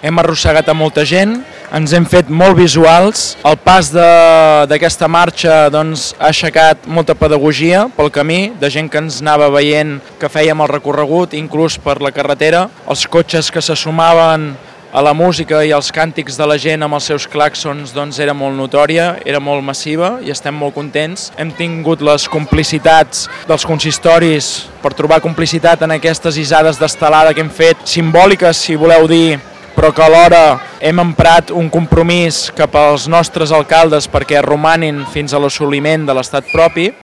hem arrossegat a molta gent, ens hem fet molt visuals. El pas d'aquesta marxa doncs, ha aixecat molta pedagogia pel camí, de gent que ens anava veient que fèiem el recorregut, inclús per la carretera. Els cotxes que se sumaven a la música i als càntics de la gent amb els seus clàxons doncs, era molt notòria, era molt massiva i estem molt contents. Hem tingut les complicitats dels consistoris per trobar complicitat en aquestes isades d'estelada que hem fet, simbòliques, si voleu dir, però que alhora hem emprat un compromís cap als nostres alcaldes perquè romanin fins a l'assoliment de l'estat propi.